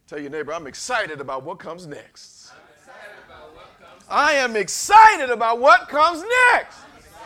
Tell your neighbor, I'm excited about what comes next. I am excited about what comes next.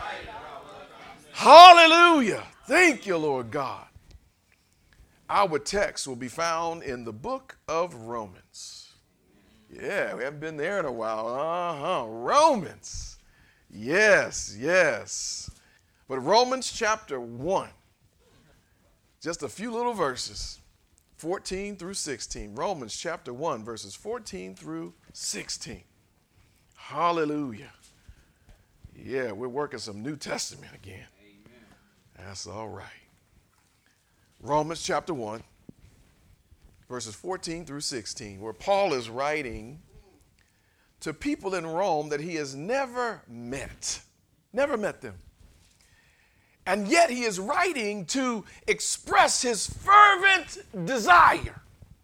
Hallelujah. Thank you, Lord God. Our text will be found in the book of Romans. Yeah, we haven't been there in a while. Romans. Yes, yes. But Romans chapter 1, just a few little verses, 14 through 16. Romans chapter 1, verses 14 through 16. Hallelujah. Yeah, we're working some New Testament again. Amen. That's all right. Romans chapter 1, verses 14 through 16, where Paul is writing to people in Rome that he has never met them. And yet he is writing to express his fervent desire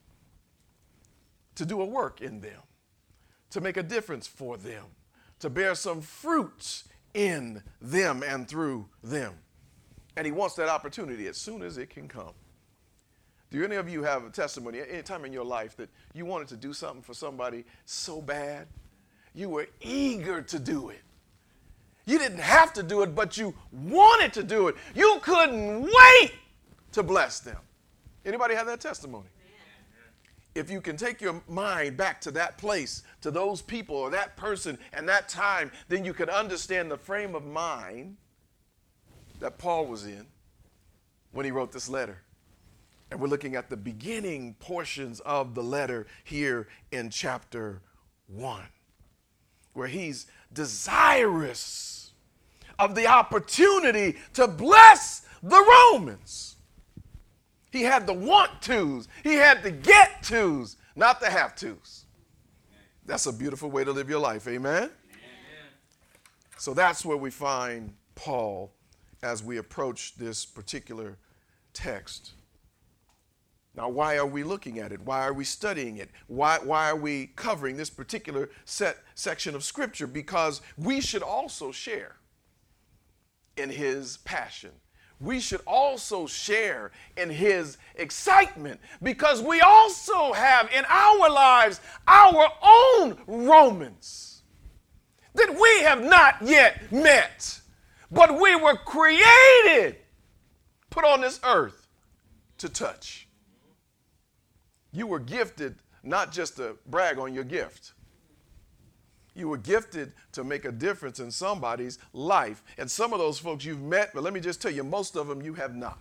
to do a work in them, to make a difference for them, to bear some fruits in them and through them. And he wants that opportunity as soon as it can come. Do any of you have a testimony, any time in your life that you wanted to do something for somebody so bad? You were eager to do it. You didn't have to do it, but you wanted to do it. You couldn't wait to bless them. Anybody have that testimony? If you can take your mind back to that place, to those people or that person and that time, then you can understand the frame of mind that Paul was in when he wrote this letter. And we're looking at the beginning portions of the letter here in chapter 1, where he's desirous of the opportunity to bless the Romans. He had the want tos. He had the get tos, not the have tos. That's a beautiful way to live your life. Amen? Amen. So that's where we find Paul as we approach this particular text. Now, why are we looking at it? Why are we studying it? Why are we covering this particular section of Scripture? Because we should also share in his passion. We should also share in his excitement, because we also have in our lives our own Romans that we have not yet met, but we were created, put on this earth to touch. You were gifted not just to brag on your gift. You were gifted to make a difference in somebody's life. And some of those folks you've met, but let me just tell you, most of them you have not.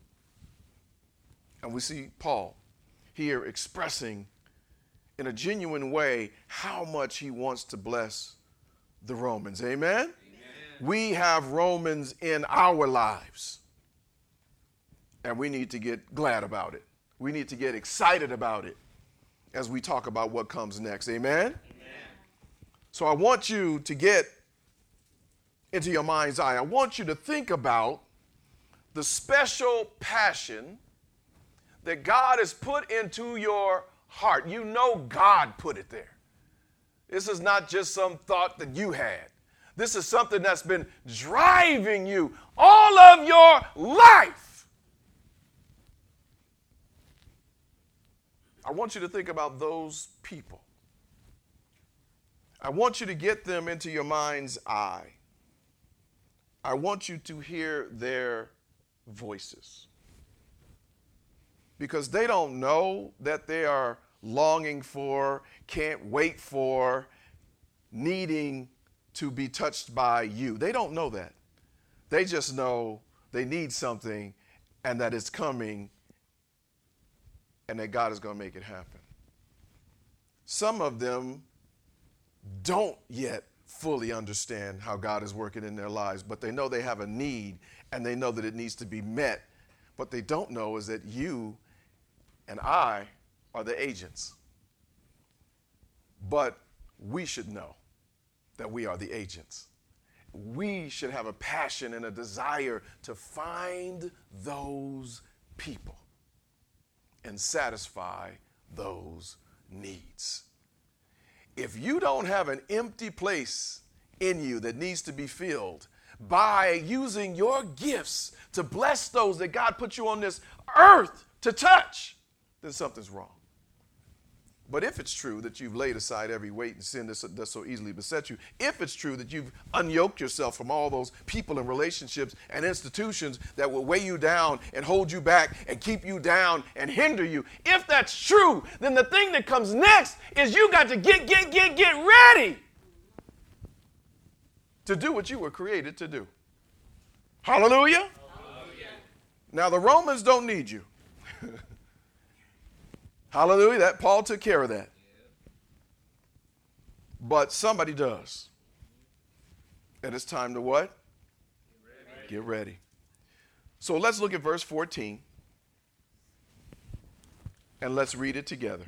And we see Paul here expressing in a genuine way how much he wants to bless the Romans. Amen? Amen. We have Romans in our lives. And we need to get glad about it. We need to get excited about it as we talk about what comes next. Amen? So I want you to get into your mind's eye. I want you to think about the special passion that God has put into your heart. You know God put it there. This is not just some thought that you had. This is something that's been driving you all of your life. I want you to think about those people. I want you to get them into your mind's eye. I want you to hear their voices. Because they don't know that they are longing for, can't wait for, needing to be touched by you. They don't know that. They just know they need something and that it's coming and that God is going to make it happen. Some of them don't yet fully understand how God is working in their lives, but they know they have a need and they know that it needs to be met. What they don't know is that you and I are the agents. But we should know that we are the agents. We should have a passion and a desire to find those people and satisfy those needs. If you don't have an empty place in you that needs to be filled by using your gifts to bless those that God put you on this earth to touch, then something's wrong. But if it's true that you've laid aside every weight and sin that so easily beset you, if it's true that you've unyoked yourself from all those people and relationships and institutions that will weigh you down and hold you back and keep you down and hinder you, if that's true, then the thing that comes next is you got to get ready to do what you were created to do. Hallelujah? Hallelujah. Now the Romans don't need you. Hallelujah. That Paul took care of that. But somebody does. And it's time to what? Get ready. So let's look at verse 14. And let's read it together.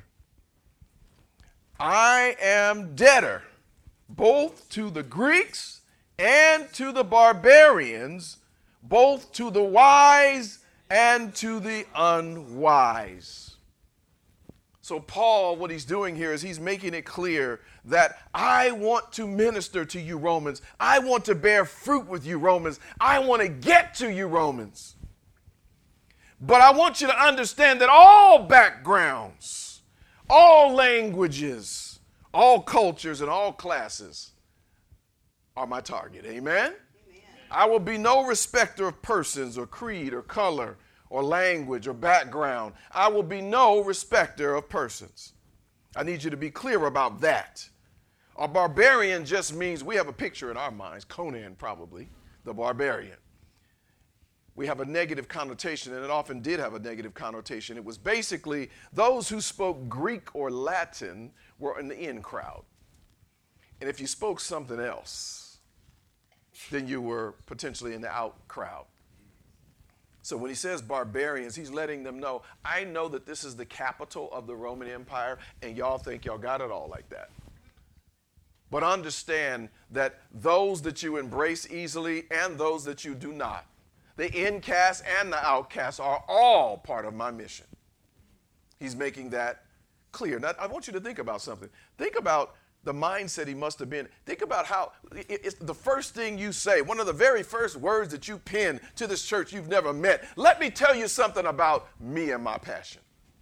I am debtor both to the Greeks and to the barbarians, both to the wise and to the unwise. So Paul, what he's doing here is he's making it clear that I want to minister to you, Romans. I want to bear fruit with you, Romans. I want to get to you, Romans. But I want you to understand that all backgrounds, all languages, all cultures, and all classes are my target. Amen? Amen. I will be no respecter of persons or creed or color or language or background. I will be no respecter of persons. I need you to be clear about that. A barbarian just means, we have a picture in our minds, Conan probably, the barbarian. We have a negative connotation, and it often did have a negative connotation. It was basically those who spoke Greek or Latin were in the in crowd. And if you spoke something else, then you were potentially in the out crowd. So when he says barbarians, he's letting them know, I know that this is the capital of the Roman Empire, and y'all think y'all got it all like that. But understand that those that you embrace easily and those that you do not, the in-caste and the outcast, are all part of my mission. He's making that clear. Now, I want you to think about something. Think about the mindset he must have been. Think about how it's the first thing you say, one of the very first words that you pen to this church you've never met. Let me tell you something about me and my passion.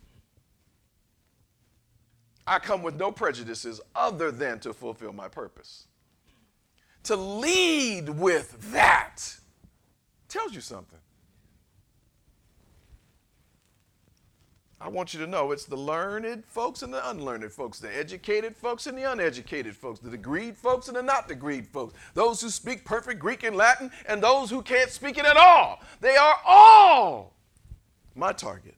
I come with no prejudices other than to fulfill my purpose. To lead with that tells you something. I want you to know it's the learned folks and the unlearned folks, the educated folks and the uneducated folks, the degreed folks and the not degreed folks, those who speak perfect Greek and Latin and those who can't speak it at all. They are all my target.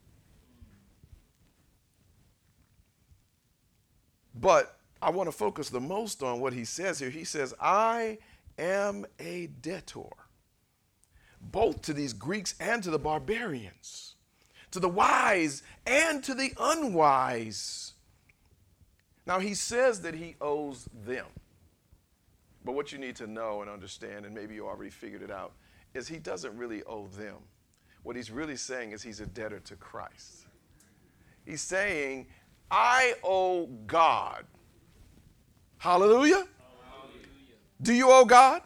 But I want to focus the most on what he says here. He says, I am a debtor, both to these Greeks and to the barbarians, to the wise and to the unwise. Now, he says that he owes them. But what you need to know and understand, and maybe you already figured it out, is he doesn't really owe them. What he's really saying is he's a debtor to Christ. He's saying, I owe God. Hallelujah? Hallelujah. Do you owe God?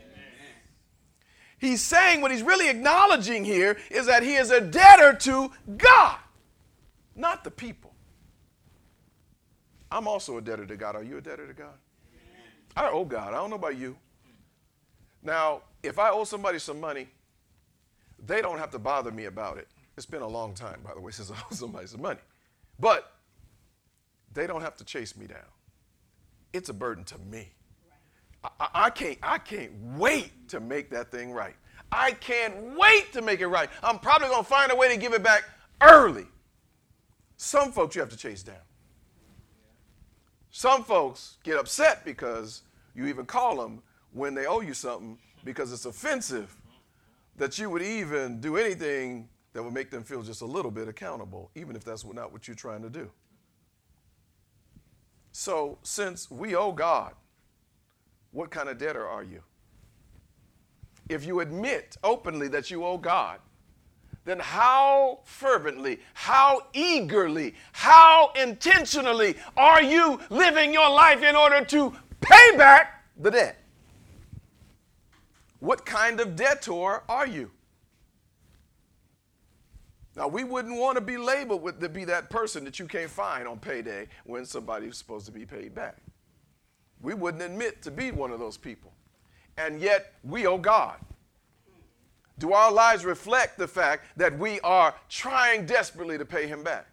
He's saying what he's really acknowledging here is that he is a debtor to God, not the people. I'm also a debtor to God. Are you a debtor to God? I owe God. I don't know about you. Now, if I owe somebody some money, they don't have to bother me about it. It's been a long time, by the way, since I owe somebody some money. But they don't have to chase me down. It's a burden to me. I can't wait to make that thing right. I can't wait to make it right. I'm probably going to find a way to give it back early. Some folks you have to chase down. Some folks get upset because you even call them when they owe you something because it's offensive that you would even do anything that would make them feel just a little bit accountable, even if that's not what you're trying to do. So since we owe God, what kind of debtor are you? If you admit openly that you owe God, then how fervently, how eagerly, how intentionally are you living your life in order to pay back the debt? What kind of debtor are you? Now, we wouldn't want to be labeled to be that person that you can't find on payday when somebody's supposed to be paid back. We wouldn't admit to be one of those people. And yet, we owe God. Do our lives reflect the fact that we are trying desperately to pay him back?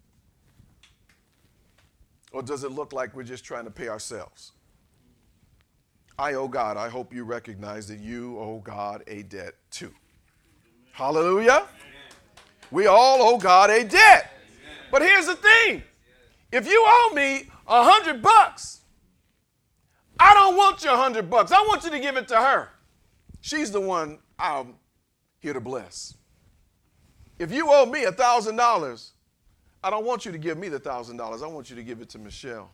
Or does it look like we're just trying to pay ourselves? I owe God. I hope you recognize that you owe God a debt too. Hallelujah. Amen. We all owe God a debt. Amen. But here's the thing. If you owe me $100, I don't want your $100. I want you to give it to her. She's the one I'm here to bless. If you owe me $1,000, I don't want you to give me the $1,000. I want you to give it to Michelle.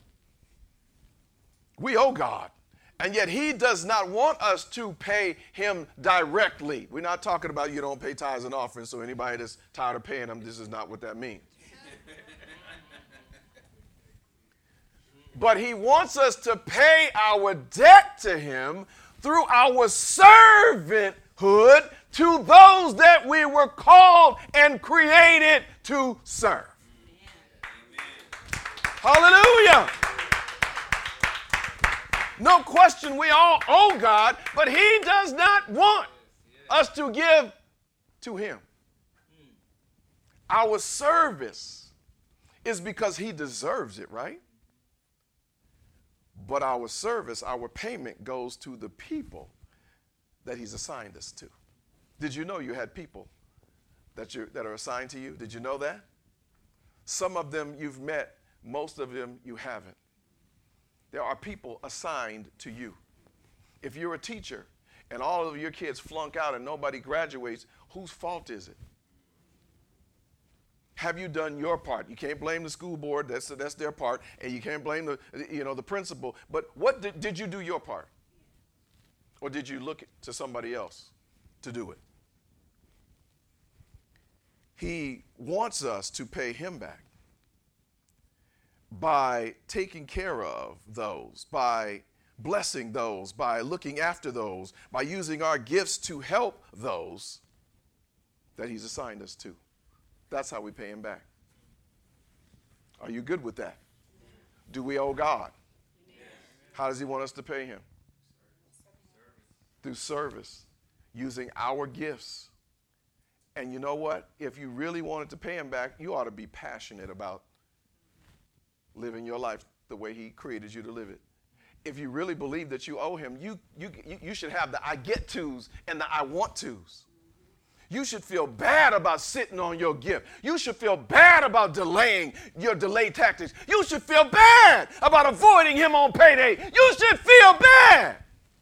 We owe God. And yet he does not want us to pay him directly. We're not talking about you don't pay tithes and offerings, so anybody that's tired of paying them, this is not what that means. But he wants us to pay our debt to him through our servanthood to those that we were called and created to serve. Hallelujah. No question, we all owe God, but he does not want us to give to him. Our service is because he deserves it, right? But our service, our payment goes to the people that he's assigned us to. Did you know you had people that are assigned to you? Did you know that? Some of them you've met, most of them you haven't. There are people assigned to you. If you're a teacher and all of your kids flunk out and nobody graduates, whose fault is it? Have you done your part? You can't blame the school board. That's their part. And you can't blame the principal. But what did you do your part? Or did you look to somebody else to do it? He wants us to pay him back by taking care of those, by blessing those, by looking after those, by using our gifts to help those that he's assigned us to. That's how we pay him back. Are you good with that? Do we owe God? How does he want us to pay him? Through service, using our gifts. And you know what? If you really wanted to pay him back, you ought to be passionate about living your life the way he created you to live it. If you really believe that you owe him, you should have the I get tos and the I want tos. You should feel bad about sitting on your gift. You should feel bad about delaying your delay tactics. You should feel bad about avoiding him on payday. You should feel bad.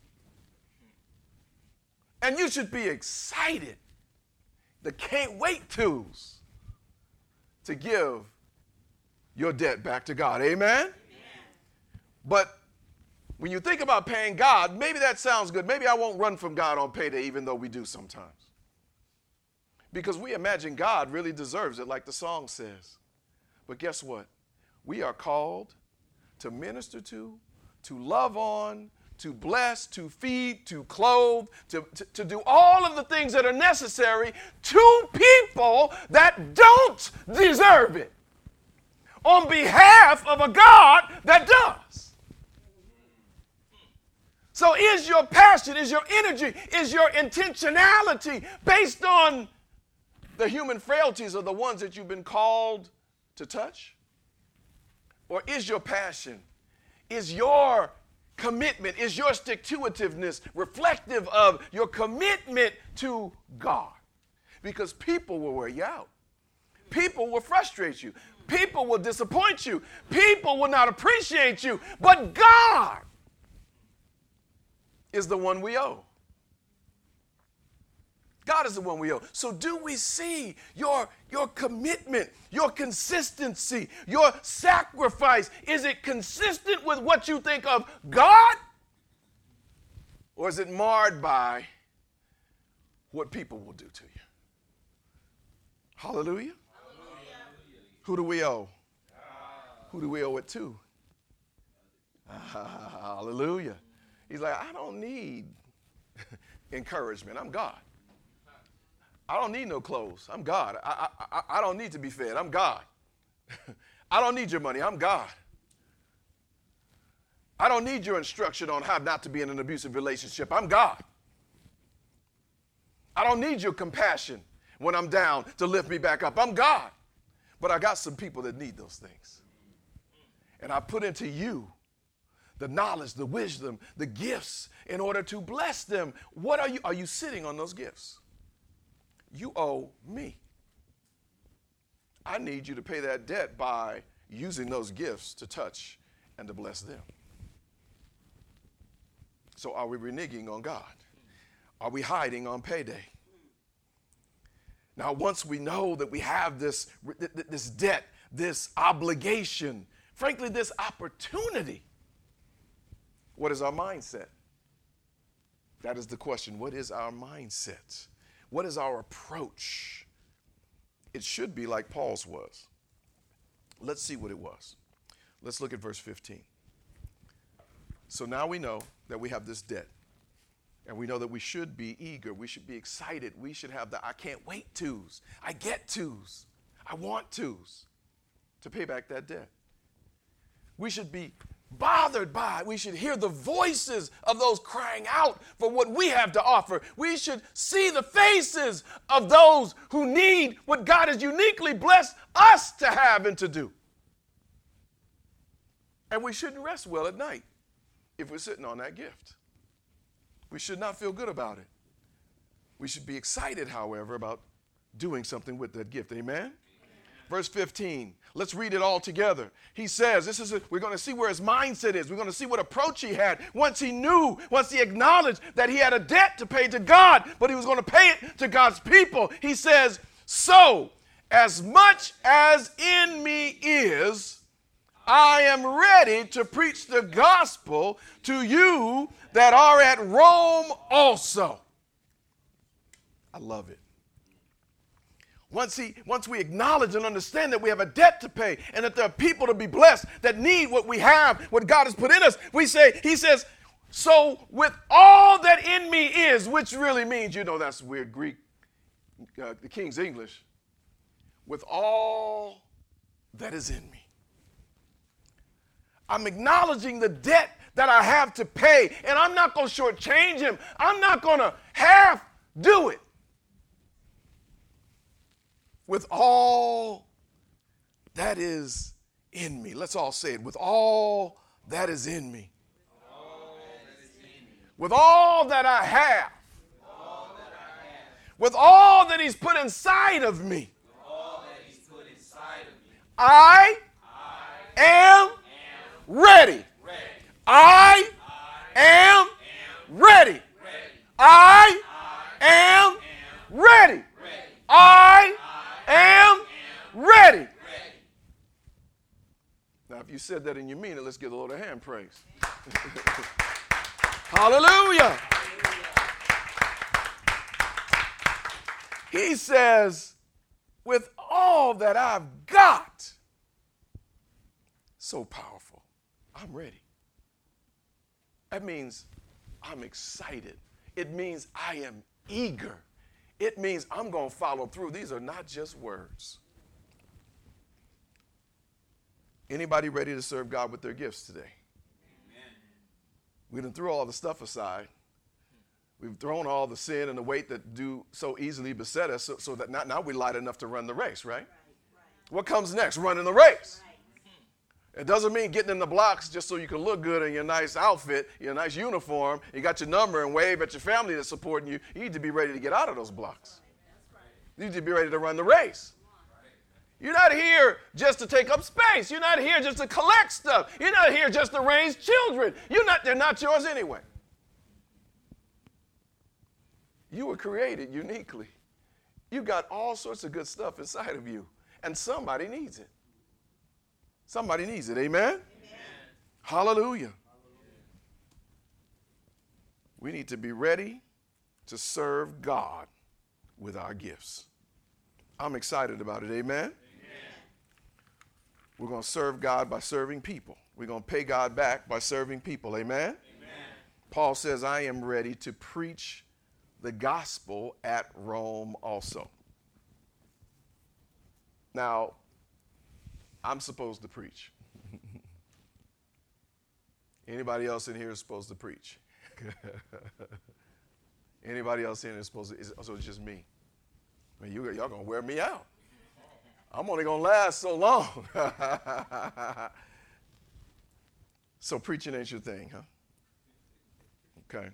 And you should be excited. The can't wait tos to give your debt back to God. Amen? Amen? But when you think about paying God, maybe that sounds good. Maybe I won't run from God on payday, even though we do sometimes. Because we imagine God really deserves it, like the song says. But guess what? We are called to minister to love on, to bless, to feed, to clothe, to do all of the things that are necessary to people that don't deserve it, on behalf of a God that does. So is your passion, is your energy, is your intentionality based on the human frailties of the ones that you've been called to touch? Or is your passion, is your commitment, is your stick-to-itiveness reflective of your commitment to God? Because people will wear you out. People will frustrate you. People will disappoint you. People will not appreciate you. But God is the one we owe. God is the one we owe. So do we see your commitment, your consistency, your sacrifice? Is it consistent with what you think of God? Or is it marred by what people will do to you? Hallelujah. Who do we owe? Who do we owe it to? Hallelujah. He's like, I don't need encouragement. I'm God. I don't need no clothes. I'm God. I don't need to be fed. I'm God. I don't need your money. I'm God. I don't need your instruction on how not to be in an abusive relationship. I'm God. I don't need your compassion when I'm down to lift me back up. I'm God. But I got some people that need those things. And I put into you the knowledge, the wisdom, the gifts in order to bless them. What are you sitting on those gifts? You owe me. I need you to pay that debt by using those gifts to touch and to bless them. So are we reneging on God? Are we hiding on payday? Now, once we know that we have this debt, this obligation, frankly, this opportunity, what is our mindset? That is the question. What is our mindset? What is our approach? It should be like Paul's was. Let's see what it was. Let's look at verse 15. So now we know that we have this debt. And we know that we should be eager. We should be excited. We should have the I can't wait twos. I get twos. I want twos to pay back that debt. We should be bothered by it. We should hear the voices of those crying out for what we have to offer. We should see the faces of those who need what God has uniquely blessed us to have and to do. And we shouldn't rest well at night if we're sitting on that gift. We should not feel good about it. We should be excited, however, about doing something with that gift. Amen? Verse 15. Let's read it all together. He says, we're going to see where his mindset is. We're going to see what approach he had. Once he acknowledged that he had a debt to pay to God, but he was going to pay it to God's people. He says, so as much as in me is, I am ready to preach the gospel to you that are at Rome also. I love it. Once we acknowledge and understand that we have a debt to pay and that there are people to be blessed that need what we have, what God has put in us, he says, so with all that in me is, which really means, that's weird Greek, the King's English, with all that is in me. I'm acknowledging the debt that I have to pay, and I'm not going to shortchange him. I'm not going to half do it. With all that is in me. Let's all say it. With all that is in me. With all that I have. With all that he's put inside of me. I am ready. I am ready. I am ready. I am ready. Now, if you said that and you mean it, let's give the Lord a hand praise. Hallelujah. He says, with all that I've got, so powerful, I'm ready. That means I'm excited. It means I am eager. It means I'm going to follow through. These are not just words. Anybody ready to serve God with their gifts today? Amen. We done threw all the stuff aside. We've thrown all the sin and the weight that do so easily beset us so that now we're light enough to run the race, right? What comes next? Running the race. It doesn't mean getting in the blocks just so you can look good in your nice outfit, your nice uniform, you got your number and wave at your family that's supporting you. You need to be ready to get out of those blocks. You need to be ready to run the race. You're not here just to take up space. You're not here just to collect stuff. You're not here just to raise children. They're not yours anyway. You were created uniquely. You got all sorts of good stuff inside of you, and somebody needs it. Somebody needs it. Amen? Amen. Hallelujah. We need to be ready to serve God with our gifts. I'm excited about it. Amen? Amen. We're going to serve God by serving people. We're going to pay God back by serving people. Amen? Amen. Paul says, I am ready to preach the gospel at Rome also. Now, I'm supposed to preach. Anybody else in here is supposed to preach? Anybody else in here is supposed to? So it's just me. I mean, y'all gonna wear me out. I'm only gonna last so long. So preaching ain't your thing, huh? Okay.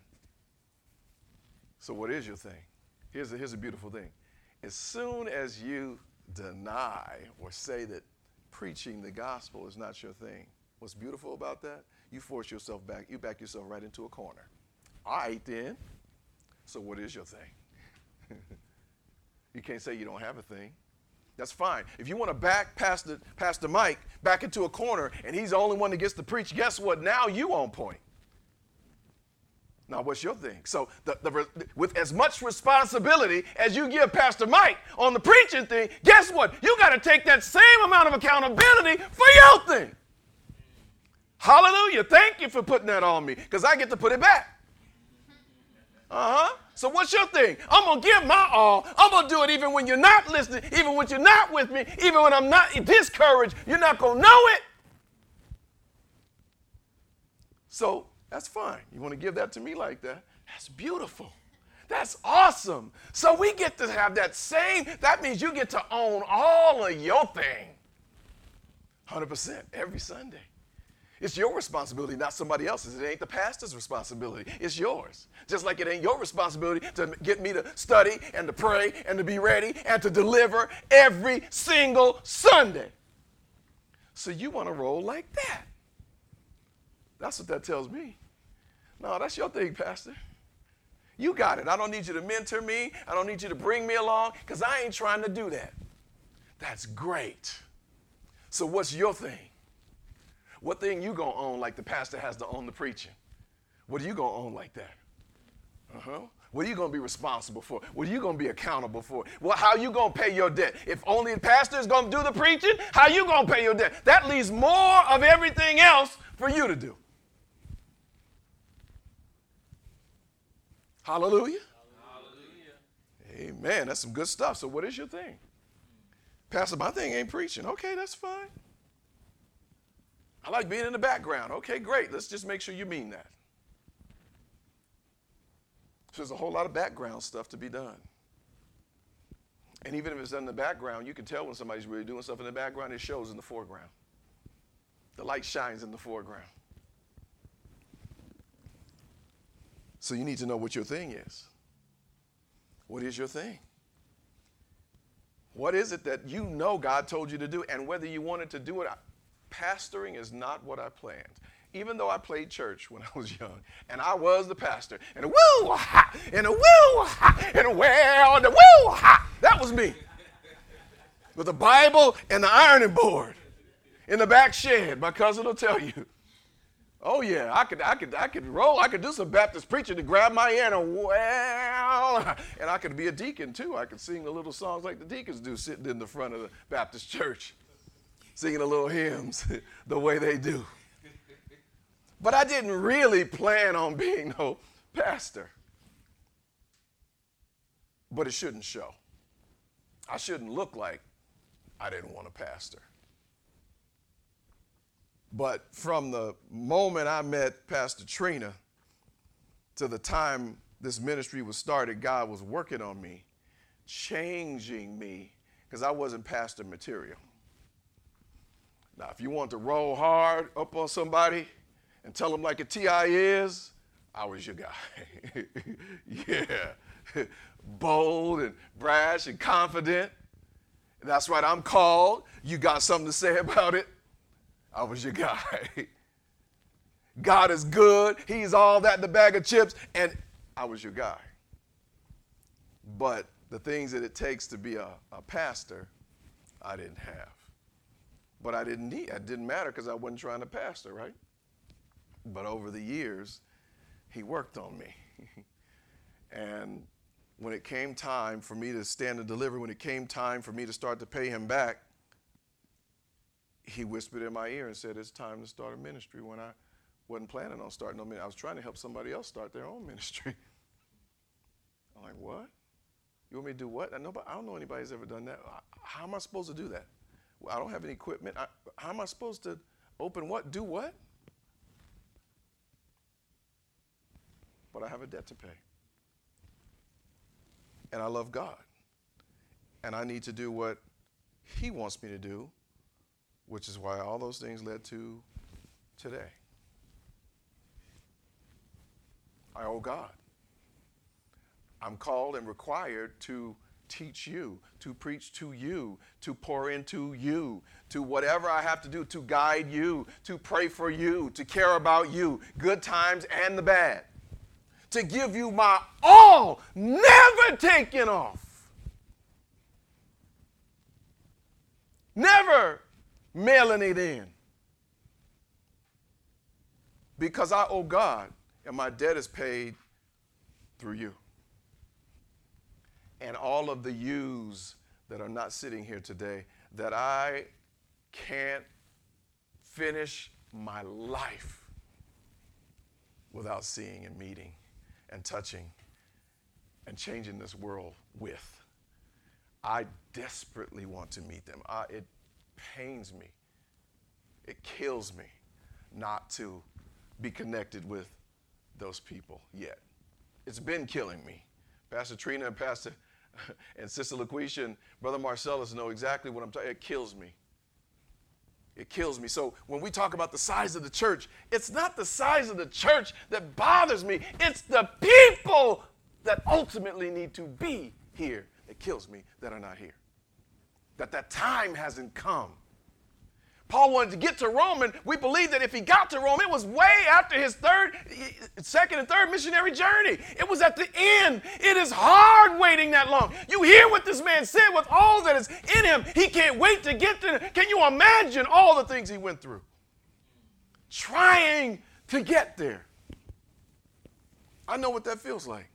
So what is your thing? Here's a beautiful thing. As soon as you deny or say that preaching the gospel is not your thing, what's beautiful about that? You force yourself back. You back yourself right into a corner. All right, then. So what is your thing? You can't say you don't have a thing. That's fine. If you want to back Pastor Mike back into a corner and he's the only one that gets to preach, guess what? Now you on point. Now, what's your thing? So with as much responsibility as you give Pastor Mike on the preaching thing, guess what? You got to take that same amount of accountability for your thing. Hallelujah. Thank you for putting that on me because I get to put it back. So what's your thing? I'm going to give my all. I'm going to do it even when you're not listening, even when you're not with me, even when I'm not discouraged. You're not going to know it. So that's fine. You want to give that to me like that? That's beautiful. That's awesome. So we get to have that means you get to own all of your thing. 100% every Sunday. It's your responsibility, not somebody else's. It ain't the pastor's responsibility. It's yours. Just like it ain't your responsibility to get me to study and to pray and to be ready and to deliver every single Sunday. So you want to roll like that. That's what that tells me. No, that's your thing, Pastor. You got it. I don't need you to mentor me. I don't need you to bring me along because I ain't trying to do that. That's great. So what's your thing? What thing you going to own like the pastor has to own the preaching? What are you going to own like that? What are you going to be responsible for? What are you going to be accountable for? Well, how are you going to pay your debt? If only the pastor is going to do the preaching, how are you going to pay your debt? That leaves more of everything else for you to do. Hallelujah. Hallelujah. Amen. That's some good stuff. So what is your thing? Pastor, my thing ain't preaching. Okay, that's fine. I like being in the background. Okay, great. Let's just make sure you mean that. So there's a whole lot of background stuff to be done. And even if it's done in the background, you can tell when somebody's really doing stuff in the background. It shows in the foreground. The light shines in the foreground. So you need to know what your thing is. What is your thing? What is it that you know God told you to do? And whether you wanted to do it, pastoring is not what I planned. Even though I played church when I was young, and I was the pastor, and a woo-ha, and a woo-ha, and a well, and a woo-ha. That was me. With the Bible and the ironing board in the back shed. My cousin will tell you. Oh yeah, I could roll. I could do some Baptist preaching to grab my ear and I could be a deacon too. I could sing the little songs like the deacons do, sitting in the front of the Baptist church, singing the little hymns the way they do. But I didn't really plan on being no pastor. But it shouldn't show. I shouldn't look like I didn't want to pastor. But from the moment I met Pastor Trina to the time this ministry was started, God was working on me, changing me, because I wasn't pastor material. Now, if you want to roll hard up on somebody and tell them like a T.I. is, I was your guy. Yeah. Bold and brash and confident. That's right, I'm called. You got something to say about it? I was your guy. God is good. He's all that in the bag of chips. And I was your guy. But the things that it takes to be a pastor, I didn't have. But I didn't need. It didn't matter because I wasn't trying to pastor, right? But over the years, he worked on me. And when it came time for me to stand and deliver, when it came time for me to start to pay him back, he whispered in my ear and said, it's time to start a ministry, when I wasn't planning on starting no ministry. I was trying to help somebody else start their own ministry. I'm like, what? You want me to do what? I don't know anybody's ever done that. How am I supposed to do that? Well, I don't have any equipment. How am I supposed to open what? Do what? But I have a debt to pay. And I love God. And I need to do what He wants me to do, which is why all those things led to today. I owe God. I'm called and required to teach you, to preach to you, to pour into you, to whatever I have to do, to guide you, to pray for you, to care about you, good times and the bad, to give you my all, never taken off. Never mailing it in. Because I owe God and my debt is paid through you. And all of the yous that are not sitting here today that I can't finish my life without seeing and meeting and touching and changing this world with. I desperately want to meet them. It pains me. It kills me not to be connected with those people yet. It's been killing me. Pastor Trina and Pastor and Sister LaQuisha and Brother Marcellus know exactly what I'm talking about. It kills me. It kills me. So when we talk about the size of the church, it's not the size of the church that bothers me. It's the people that ultimately need to be here that kills me that are not here. That time hasn't come. Paul wanted to get to Rome, and we believe that if he got to Rome, it was way after his second and third missionary journey. It was at the end. It is hard waiting that long. You hear what this man said with all that is in him. He can't wait to get to. Can you imagine all the things he went through? Trying to get there. I know what that feels like.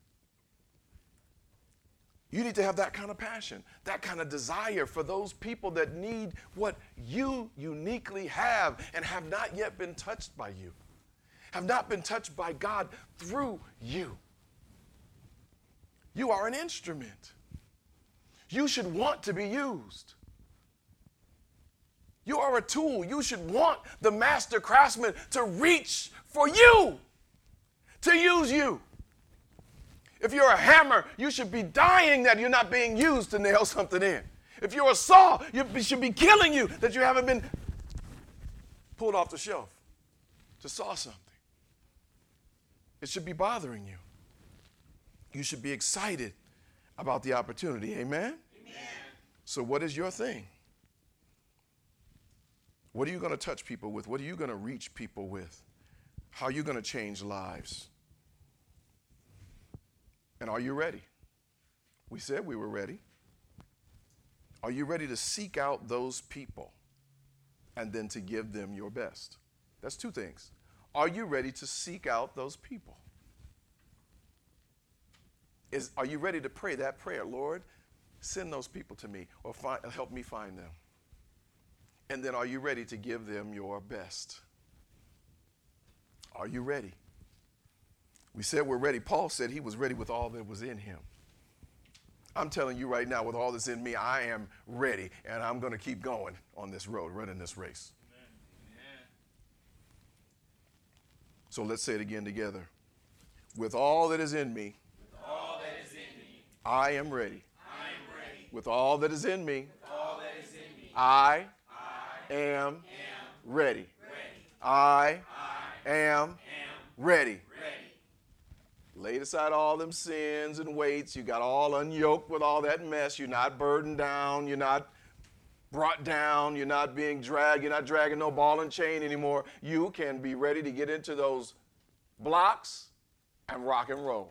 You need to have that kind of passion, that kind of desire for those people that need what you uniquely have and have not yet been touched by you, have not been touched by God through you. You are an instrument. You should want to be used. You are a tool. You should want the master craftsman to reach for you, to use you. If you're a hammer, you should be dying that you're not being used to nail something in. If you're a saw, it should be killing you that you haven't been pulled off the shelf to saw something. It should be bothering you. You should be excited about the opportunity. Amen? Amen. So what is your thing? What are you going to touch people with? What are you going to reach people with? How are you going to change lives? And are you ready? We said we were ready. Are you ready to seek out those people and then to give them your best? That's two things. Are you ready to seek out those people? Are you ready to pray that prayer? Lord, send those people to me or help me find them. And then are you ready to give them your best? Are you ready? We said we're ready. Paul said he was ready with all that was in him. I'm telling you right now, with all that's in me, I am ready, and I'm going to keep going on this road, running this race. Amen. So let's say it again together. With all that is in me, I am ready. With all that is in me, I am ready. I am ready. Laid aside all them sins and weights. You got all unyoked with all that mess. You're not burdened down. You're not brought down. You're not being dragged. You're not dragging no ball and chain anymore. You can be ready to get into those blocks and rock and roll.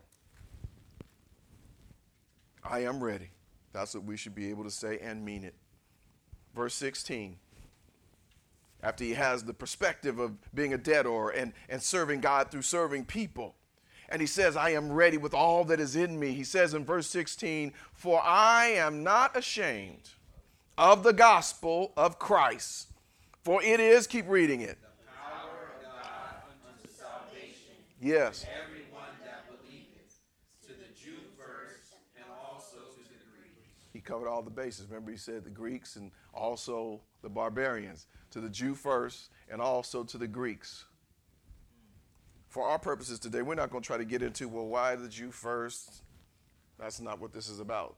I am ready. That's what we should be able to say and mean it. Verse 16. After he has the perspective of being a debtor and serving God through serving people. And he says, I am ready with all that is in me. He says in verse 16, for I am not ashamed of the gospel of Christ. For it is, keep reading it. The power of God unto salvation. Yes. To everyone that believeth, to the Jew covered all the bases. Remember, he said the Greeks and also the barbarians, to the Jew first and also to the Greeks. For our purposes today, we're not going to try to get into, well, why the Jew first? That's not what this is about.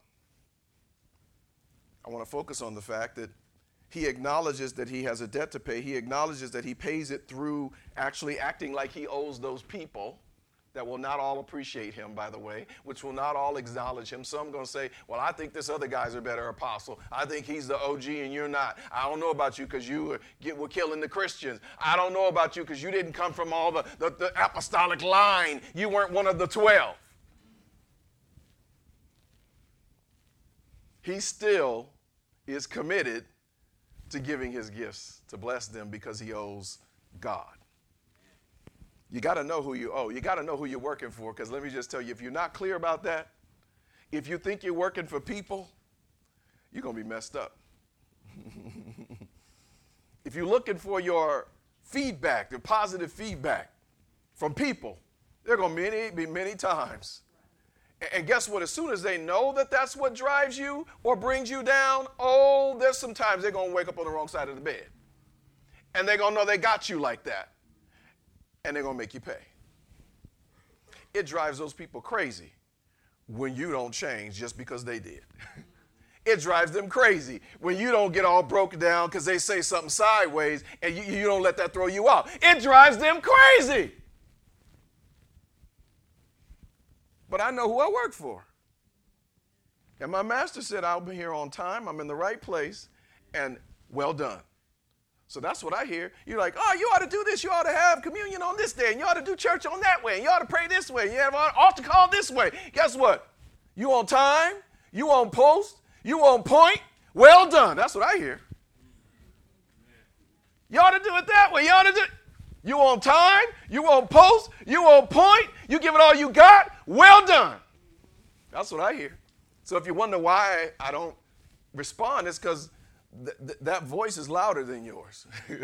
I want to focus on the fact that he acknowledges that he has a debt to pay. He acknowledges that he pays it through actually acting like he owes those people that will not all appreciate him, by the way, which will not all acknowledge him. Some are going to say, well, I think this other guy's a better apostle. I think he's the OG and you're not. I don't know about you because you were killing the Christians. I don't know about you because you didn't come from all the apostolic line. You weren't one of the 12. He still is committed to giving his gifts, to bless them because he owes God. You got to know who you owe. You got to know who you're working for, because let me just tell you, if you're not clear about that, if you think you're working for people, you're going to be messed up. If you're looking for your feedback, the positive feedback from people, there are going to be many times. And guess what? As soon as they know that that's what drives you or brings you down, there's some times they're going to wake up on the wrong side of the bed. And they're going to know they got you like that. And they're going to make you pay. It drives those people crazy when you don't change just because they did. It drives them crazy when you don't get all broken down because they say something sideways and you don't let that throw you off. It drives them crazy. But I know who I work for. And my master said, I'll be here on time. I'm in the right place. And well done. So that's what I hear. You're like, oh, you ought to do this. You ought to have communion on this day. And you ought to do church on that way. And you ought to pray this way. You have an altar call this way. Guess what? You on time. You on post. You on point. Well done. That's what I hear. You ought to do it that way. You ought to do it. You on time. You on post. You on point. You give it all you got. Well done. That's what I hear. So if you wonder why I don't respond, it's because that voice is louder than yours.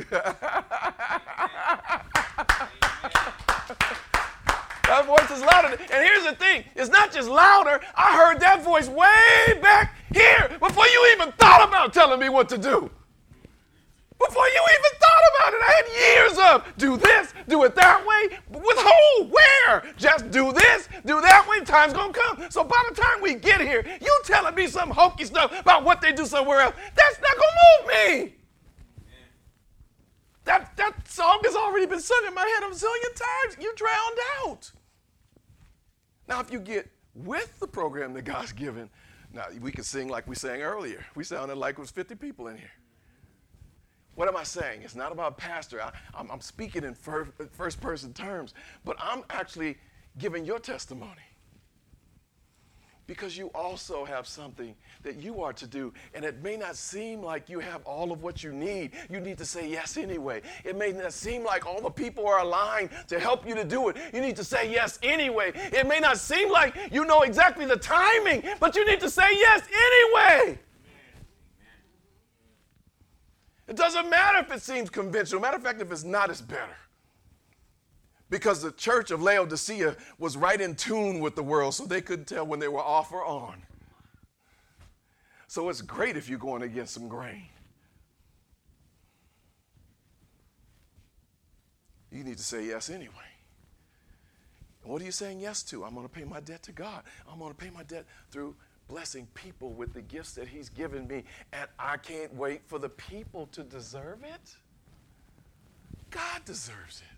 That voice is louder. And here's the thing. It's not just louder. I heard that voice way back here before you even thought about telling me what to do. Before you even thought about it, I had years of do this, do it that way. With who? Where? Just do this, do that way. Time's going to come. So by the time we get here, you telling me some hokey stuff about what they do somewhere else, that's not going to move me. That song has already been sung in my head a zillion times. You drowned out. Now, if you get with the program that God's given, now we can sing like we sang earlier. We sounded like it was 50 people in here. What am I saying? It's not about pastor. I'm speaking in first person terms, but I'm actually giving your testimony. Because you also have something that you are to do, and it may not seem like you have all of what you need. You need to say yes anyway. It may not seem like all the people are aligned to help you to do it. You need to say yes anyway. It may not seem like you know exactly the timing, but you need to say yes anyway. It doesn't matter if it seems conventional. Matter of fact, if it's not, it's better. Because the church of Laodicea was right in tune with the world, so they couldn't tell when they were off or on. So it's great if you're going against some grain. You need to say yes anyway. And what are you saying yes to? I'm going to pay my debt to God. I'm going to pay my debt through blessing people with the gifts that he's given me, and I can't wait for the people to deserve it. God deserves it.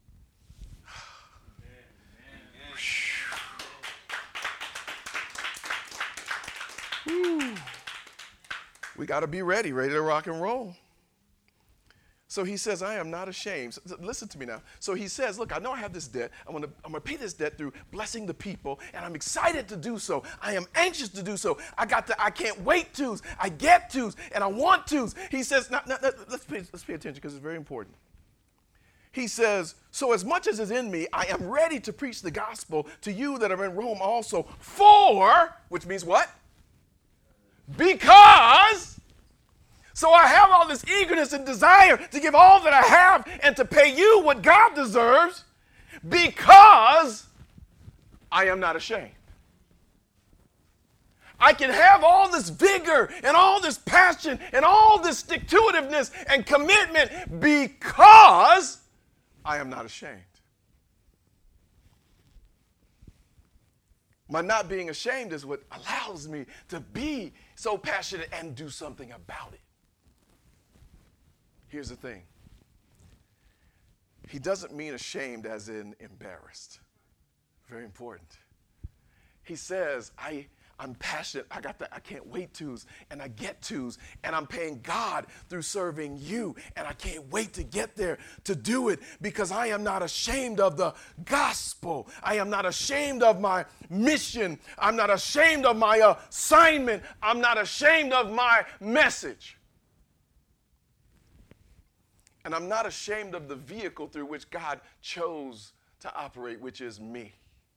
We got to be ready to rock and roll. So he says, I am not ashamed. So listen to me now. So he says, look, I know I have this debt. I'm going to pay this debt through blessing the people, and I'm excited to do so. I am anxious to do so. I can't wait tos. I get tos, and I want tos. He says, let's pay attention because it's very important. He says, so as much as is in me, I am ready to preach the gospel to you that are in Rome also which means what? Because, so I have all this eagerness and desire to give all that I have and to pay you what God deserves because I am not ashamed. I can have all this vigor and all this passion and all this stick-to-itiveness and commitment because I am not ashamed. My not being ashamed is what allows me to be so passionate and do something about it. Here's the thing. He doesn't mean ashamed as in embarrassed. Very important. He says, I'm passionate. I got the I can't wait tos and I get tos, and I'm paying God through serving you, and I can't wait to get there to do it because I am not ashamed of the gospel. I am not ashamed of my mission. I'm not ashamed of my assignment. I'm not ashamed of my message. And I'm not ashamed of the vehicle through which God chose to operate, which is me.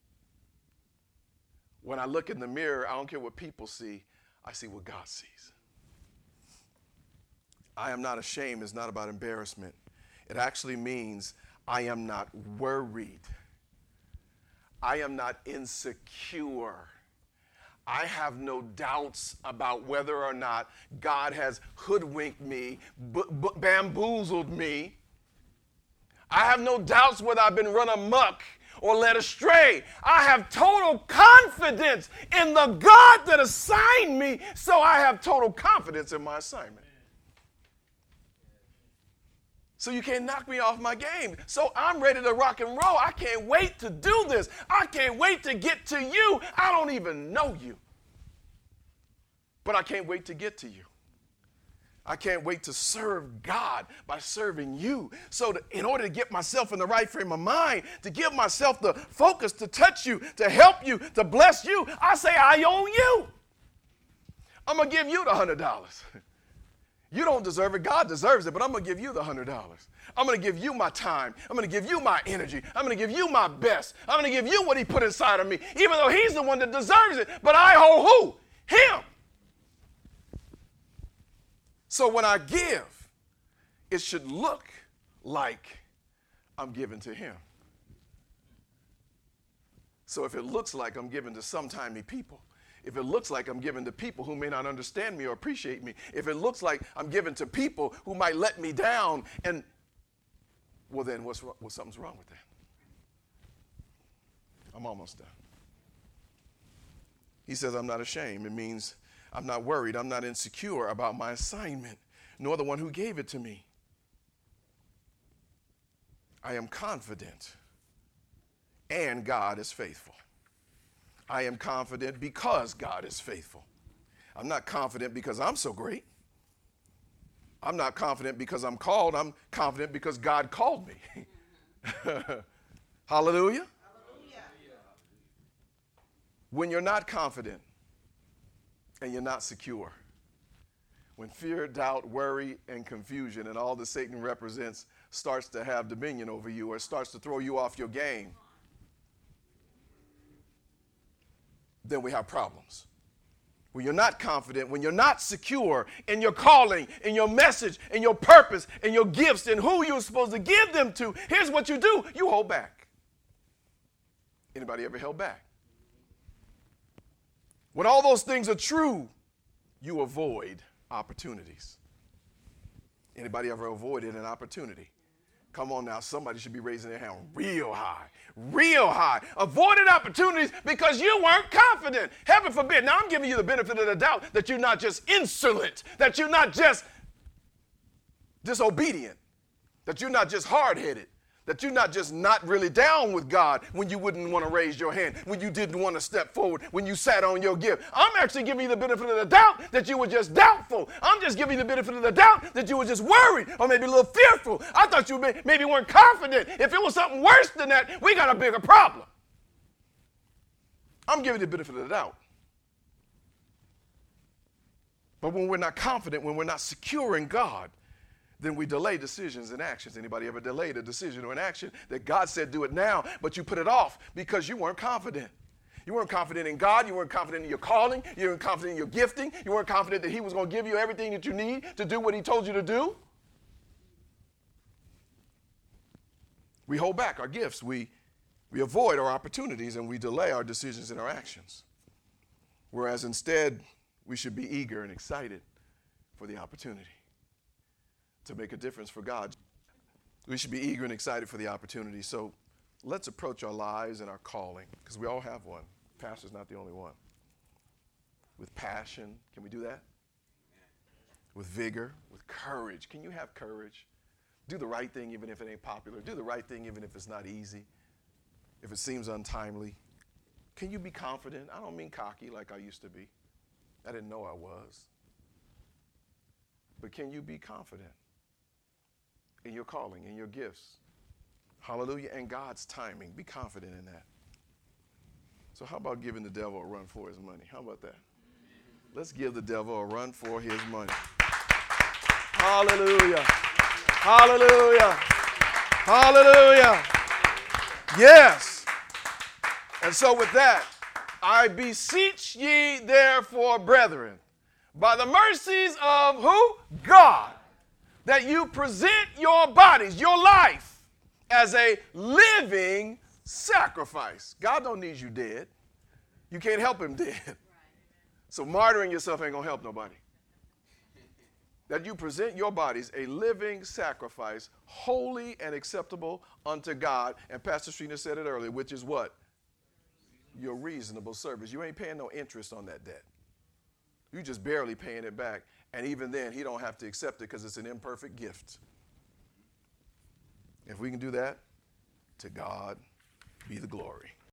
When I look in the mirror, I don't care what people see, I see what God sees. I am not ashamed is not about embarrassment. It actually means I am not worried. I am not insecure. I have no doubts about whether or not God has hoodwinked me, bamboozled me. I have no doubts whether I've been run amok or led astray. I have total confidence in the God that assigned me, so I have total confidence in my assignment. So you can't knock me off my game. So I'm ready to rock and roll. I can't wait to do this. I can't wait to get to you. I don't even know you. But I can't wait to get to you. I can't wait to serve God by serving you. So in order to get myself in the right frame of mind, to give myself the focus to touch you, to help you, to bless you, I say I own you. I'm going to give you the $100. You don't deserve it. God deserves it, but I'm going to give you the $100. I'm going to give you my time. I'm going to give you my energy. I'm going to give you my best. I'm going to give you what he put inside of me, even though he's the one that deserves it. But I owe who? Him. So when I give, it should look like I'm giving to him. So if it looks like I'm giving to some tiny people, if it looks like I'm giving to people who may not understand me or appreciate me, if it looks like I'm giving to people who might let me down, and well then something's wrong with that. I'm almost done. He says I'm not ashamed. It means I'm not worried. I'm not insecure about my assignment, nor the one who gave it to me. I am confident, and God is faithful. I am confident because God is faithful. I'm not confident because I'm so great. I'm not confident because I'm called. I'm confident because God called me. Hallelujah. Hallelujah. When you're not confident and you're not secure, when fear, doubt, worry, and confusion and all that Satan represents starts to have dominion over you or starts to throw you off your game, then we have problems. When you're not confident, when you're not secure in your calling, in your message, in your purpose, in your gifts, and who you're supposed to give them to, here's what you do. You hold back. Anybody ever held back? When all those things are true, you avoid opportunities. Anybody ever avoided an opportunity? Come on now, somebody should be raising their hand real high, real high. Avoided opportunities because you weren't confident. Heaven forbid. Now I'm giving you the benefit of the doubt that you're not just insolent, that you're not just disobedient, that you're not just hard-headed, that you're not just not really down with God when you wouldn't want to raise your hand, when you didn't want to step forward, when you sat on your gift. I'm actually giving you the benefit of the doubt that you were just doubtful. I'm just giving you the benefit of the doubt that you were just worried or maybe a little fearful. I thought you maybe weren't confident. If it was something worse than that, we got a bigger problem. I'm giving you the benefit of the doubt. But when we're not confident, when we're not secure in God, then we delay decisions and actions. Anybody ever delayed a decision or an action that God said do it now, but you put it off because you weren't confident? You weren't confident in God. You weren't confident in your calling. You weren't confident in your gifting. You weren't confident that he was going to give you everything that you need to do what he told you to do. We hold back our gifts. We avoid our opportunities, and we delay our decisions and our actions. Whereas instead, we should be eager and excited for the opportunity to make a difference for God. We should be eager and excited for the opportunity. So let's approach our lives and our calling, because we all have one. Pastor's not the only one. With passion. Can we do that? With vigor, with courage. Can you have courage? Do the right thing even if it ain't popular. Do the right thing even if it's not easy, if it seems untimely. Can you be confident? I don't mean cocky like I used to be. I didn't know I was. But can you be confident in your calling, in your gifts? Hallelujah. And God's timing. Be confident in that. So how about giving the devil a run for his money? How about that? Let's give the devil a run for his money. Hallelujah. Hallelujah. Hallelujah. Yes. And so with that, I beseech ye therefore, brethren, by the mercies of who? God, that you present your bodies, your life, as a living sacrifice. God don't need you dead. You can't help him dead. So martyring yourself ain't going to help nobody. That you present your bodies a living sacrifice, holy and acceptable unto God. And Pastor Trina said it earlier, which is what? Your reasonable service. You ain't paying no interest on that debt. You're just barely paying it back. And even then, he don't have to accept it because it's an imperfect gift. If we can do that, to God be the glory.